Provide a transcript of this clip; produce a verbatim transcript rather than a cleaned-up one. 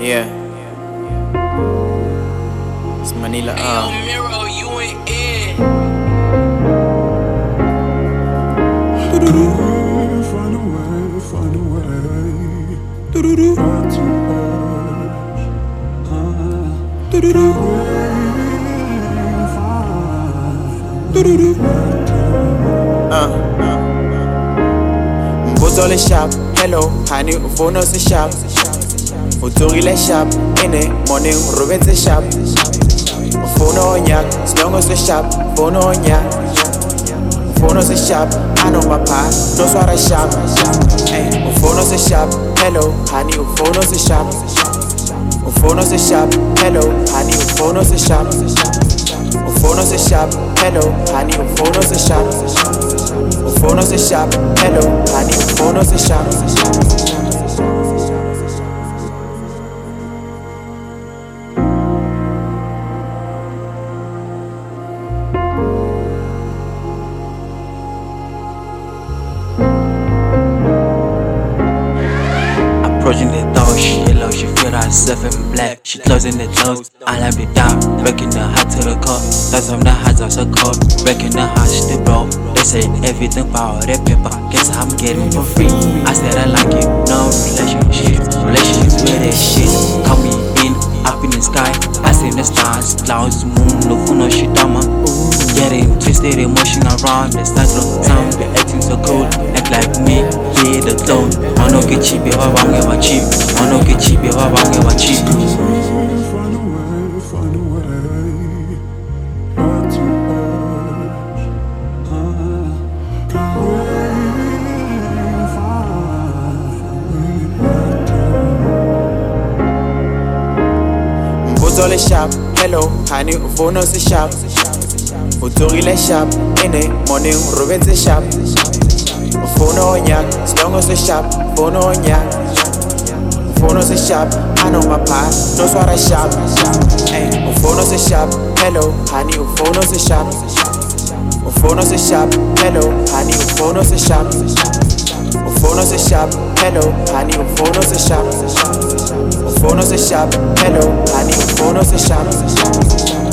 Yeah. It's Manila Hey, uh. yo, Miro, you ain't in. Find a way, find a way. Do-do-do. Far too much. Uh, do-do-do. Do-do-do. Uh. Mbuzo le sharp, hello, honey, ufono se sharp. Utsogile sharp, in the morning, robetse sharp. Ufono onyak, slongo se sharp, ufono onyak. Ufono se sharp, I know my pa, no swara sharp. Hey, ufono se sharp, hello, honey, ufono se sharp. Ufono se sharp, hello, honey, ufono se sharp. Ufono se sharp, hello, honey, ufono se sharp. Ufono se sharp, hello, honey, ufono se sharp. Approaching the door, she yellow, she feel herself in black. She closing the doors, I like it down, breaking the heart to the core. That's from the heart of the core, breaking the heart to the bro. They say everything about that paper, guess I'm getting for free. I said I like it, no relationship, relationships with that shit. Call me in, up in the sky, I see the stars, clouds, moon, no phone, no shit, I'm getting twisted, emotion around the cyclone. Some be acting so cool, act like me, yeah, the clone. I don't get cheap, if I want to get cheap. I don't get cheap, if I want to get cheap. Find a way, find a way. Far too much. Uh, Mbuzo le sharp, hello, honey, ufono se sharp. Utsogile sharp, in the morning, robetse sharp. Ufono onyak, slongo se sharp, ufono onyak. Ufono se sharp, I know my pa, no swara sharp. Hey, ufono se sharp, hello, honey, ufono se sharp. Ufono se sharp, hello, honey, ufono se sharp. Ufono se sharp, hello, honey, ufono se sharp. Ufono se sharp, hello, honey, ufono se sharp.